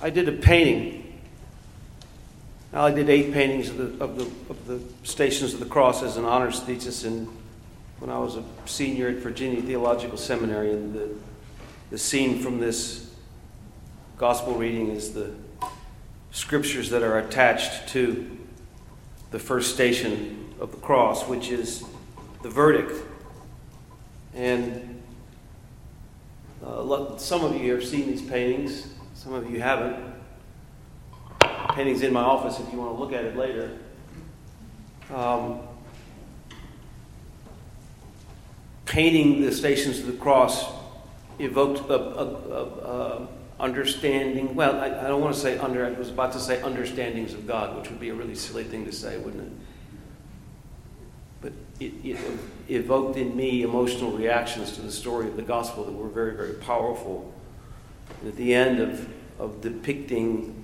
I did a painting. I did 8 paintings of the Stations of the Cross as an honors thesis when I was a senior at Virginia Theological Seminary. And the scene from this gospel reading is the scriptures that are attached to the first station of the cross, which is the verdict. And some of you have seen these paintings, some of you haven't. Painting's in my office if you want to look at it later. Painting the Stations of the Cross evoked understanding. Well, I don't want to say I was about to say understandings of God, which would be a really silly thing to say, wouldn't it? But it evoked in me emotional reactions to the story of the gospel that were very, very powerful. And at the end of depicting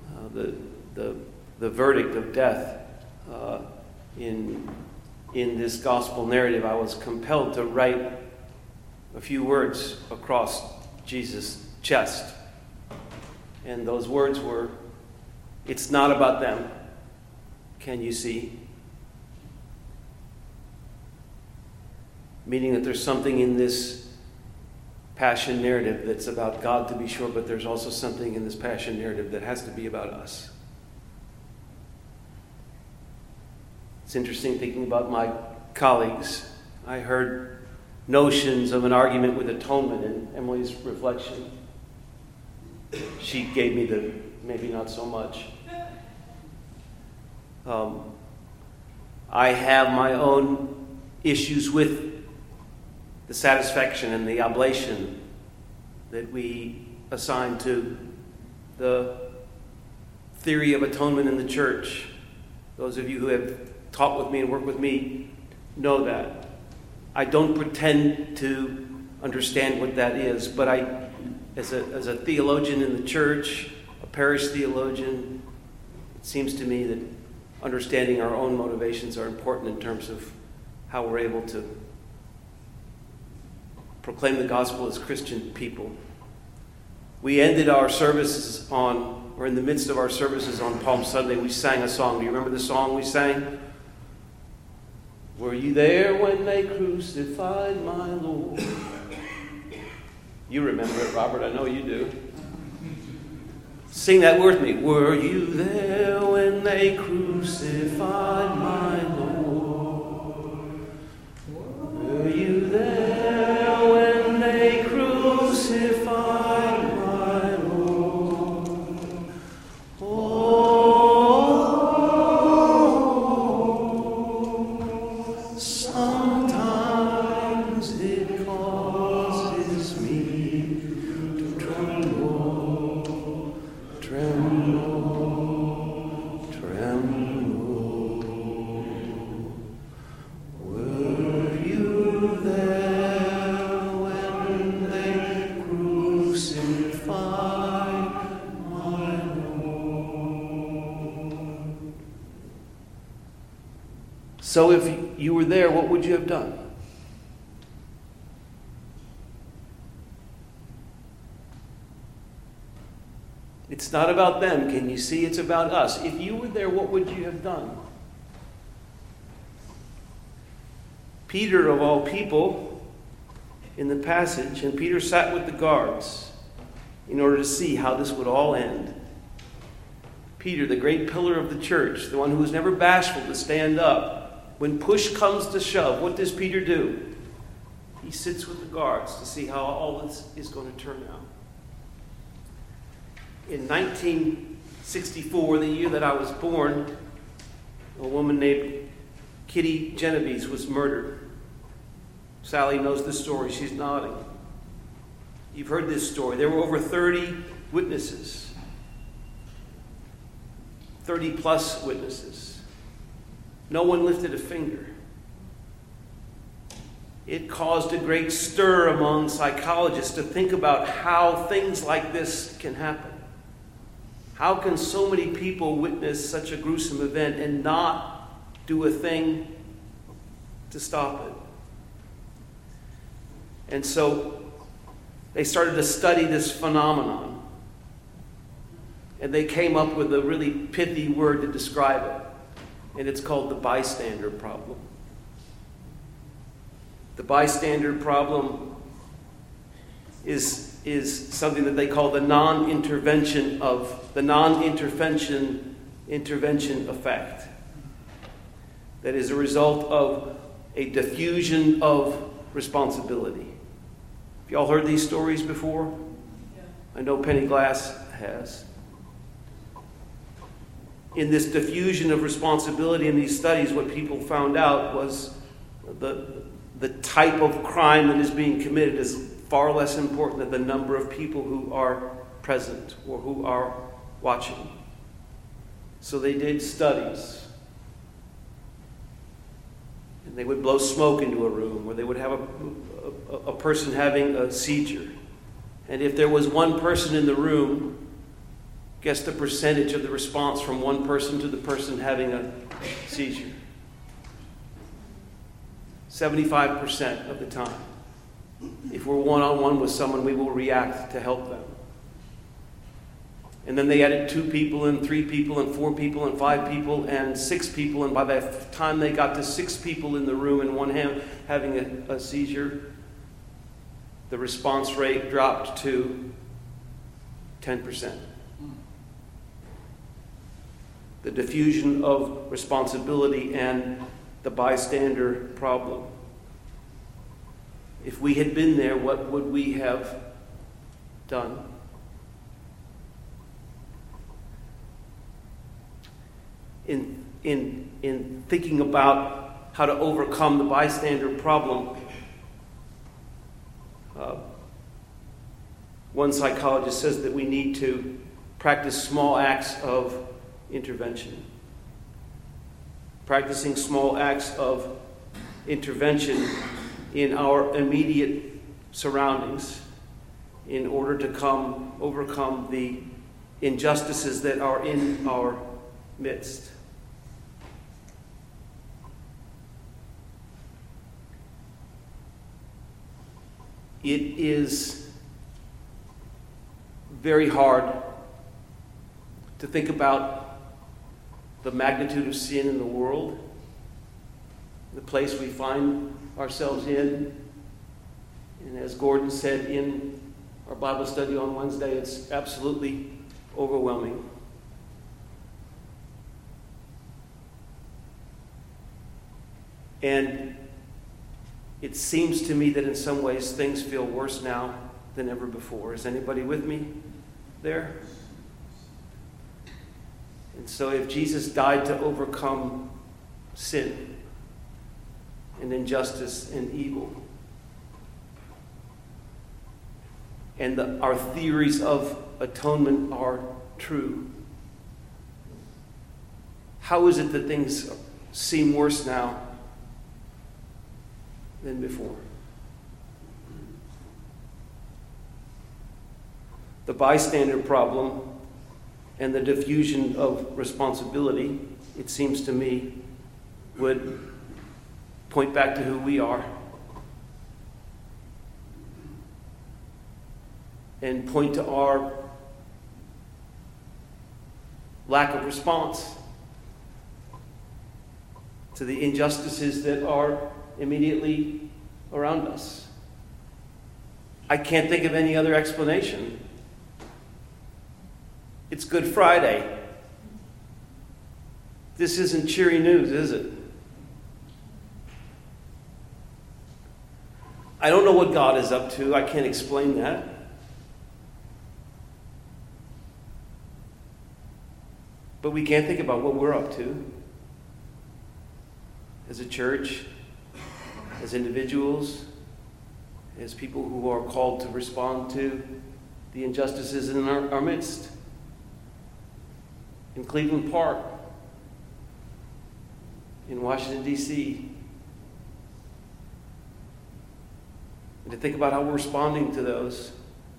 the verdict of death in this gospel narrative, I was compelled to write a few words across Jesus' chest. And those words were, "It's not about them. Can you see?" Meaning that there's something in this passion narrative that's about God, to be sure, but there's also something in this passion narrative that has to be about us. It's interesting thinking about my colleagues. I heard notions of an argument with atonement in Emily's reflection. She gave me the maybe not so much. I have my own issues with the satisfaction and the oblation that we assign to the theory of atonement in the church. Those of you who have taught with me and worked with me know that. I don't pretend to understand what that is, but as a theologian in the church, a parish theologian, it seems to me that understanding our own motivations are important in terms of how we're able to proclaim the gospel as Christian people. We ended our services or in the midst of our services on Palm Sunday, we sang a song. Do you remember the song we sang? Were you there when they crucified my Lord? You remember it, Robert. I know you do. Sing that with me. Were you there when they crucified my Lord? Were you there when they crucified my Lord? Oh, sometimes it causes me to tremble, tremble, tremble. Were you there when they crucified my Lord? So if you were there, what would you have done? It's not about them. Can you see? It's about us. If you were there, what would you have done? Peter, of all people, in the passage, and Peter sat with the guards in order to see how this would all end. Peter, the great pillar of the church, the one who was never bashful to stand up. When push comes to shove, what does Peter do? He sits with the guards to see how all this is going to turn out. In 1964, the year that I was born, a woman named Kitty Genovese was murdered. Sally knows the story. She's nodding. You've heard this story. There were over 30 witnesses. 30 plus witnesses. No one lifted a finger. It caused a great stir among psychologists to think about how things like this can happen. How can so many people witness such a gruesome event and not do a thing to stop it? And so they started to study this phenomenon. And they came up with a really pithy word to describe it. And it's called the bystander problem. The bystander problem is something that they call the non-intervention effect. That is a result of a diffusion of responsibility. Have y'all heard these stories before? Yeah. I know Penny Glass has. In this diffusion of responsibility in these studies, what people found out was the type of crime that is being committed is far less important than the number of people who are present or who are watching. So they did studies. And they would blow smoke into a room, or they would have a person having a seizure. And if there was one person in the room, guess the percentage of the response from one person to the person having a seizure. 75% of the time. If we're one-on-one with someone, we will react to help them. And then they added 2 people and 3 people and 4 people and 5 people and 6 people. And by the time they got to 6 people in the room and one having a seizure, the response rate dropped to 10%. The diffusion of responsibility and the bystander problem. If we had been there, what would we have done? In thinking about how to overcome the bystander problem, one psychologist says that we need to practice small acts of intervention. Practicing small acts of intervention in our immediate surroundings in order to overcome the injustices that are in our midst. It is very hard to think about the magnitude of sin in the world, the place we find ourselves in. And as Gordon said in our Bible study on Wednesday, it's absolutely overwhelming. And it seems to me that in some ways things feel worse now than ever before. Is anybody with me there? And so if Jesus died to overcome sin and injustice and evil, and our theories of atonement are true, how is it that things seem worse now than before? The bystander problem and the diffusion of responsibility, it seems to me, would point back to who we are and point to our lack of response to the injustices that are immediately around us. I can't think of any other explanation. It's Good Friday. This isn't cheery news, is it? I don't know what God is up to. I can't explain that. But we can't think about what we're up to as a church, as individuals, as people who are called to respond to the injustices in our midst. In Cleveland Park, in Washington, D.C. And to think about how we're responding to those.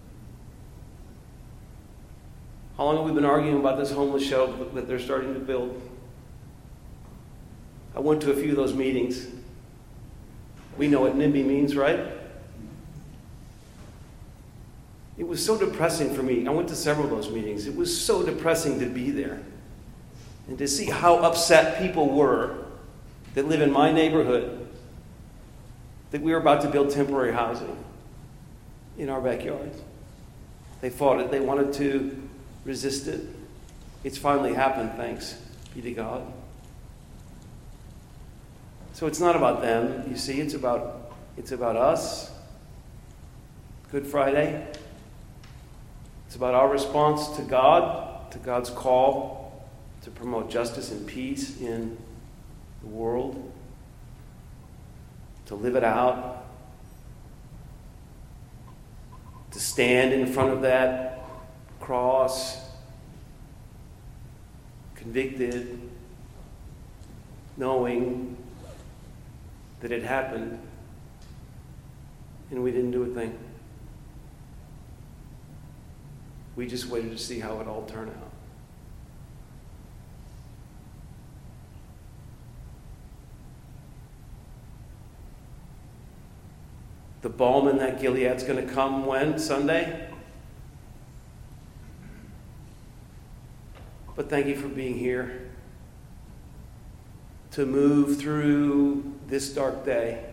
How long have we been arguing about this homeless shelter that they're starting to build? I went to a few of those meetings. We know what NIMBY means, right? It was so depressing for me. I went to several of those meetings. It was so depressing to be there and to see how upset people were that live in my neighborhood that we were about to build temporary housing in our backyards. They fought it. They wanted to resist it. It's finally happened, thanks be to God. So it's not about them, you see. It's about us. Good Friday. It's about our response to God, to God's call to promote justice and peace in the world, to live it out, to stand in front of that cross, convicted, knowing that it happened and we didn't do a thing. We just waited to see how it all turned out. The balm in that Gilead's going to come when? Sunday? But thank you for being here to move through this dark day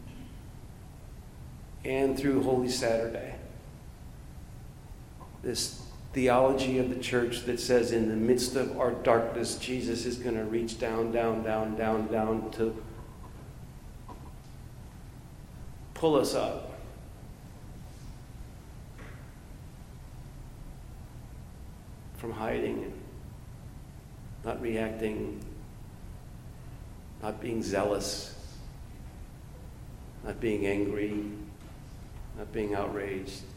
and through Holy Saturday. This theology of the church that says in the midst of our darkness, Jesus is going to reach down, down, down, down, down to pull us up. From hiding and not reacting, not being zealous, not being angry, not being outraged.